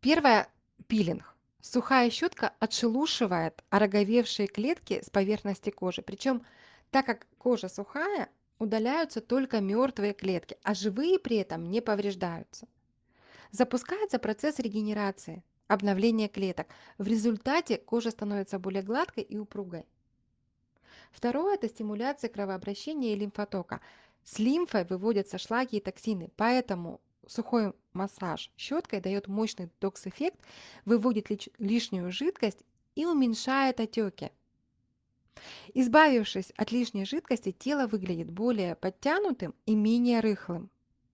Первое– пилинг. Сухая щетка отшелушивает ороговевшие клетки с поверхности кожи. Причем, так как кожа сухая, удаляются только мертвые клетки, а живые при этом не повреждаются. Запускается процесс регенерации, обновления клеток. В результате кожа становится более гладкой и упругой. Второе– это стимуляция кровообращения и лимфотока. С лимфой выводятся шлаки и токсины, поэтому сухой массаж щеткой дает мощный детокс-эффект, выводит лишнюю жидкость и уменьшает отеки. Избавившись от лишней жидкости, тело выглядит более подтянутым и менее рыхлым.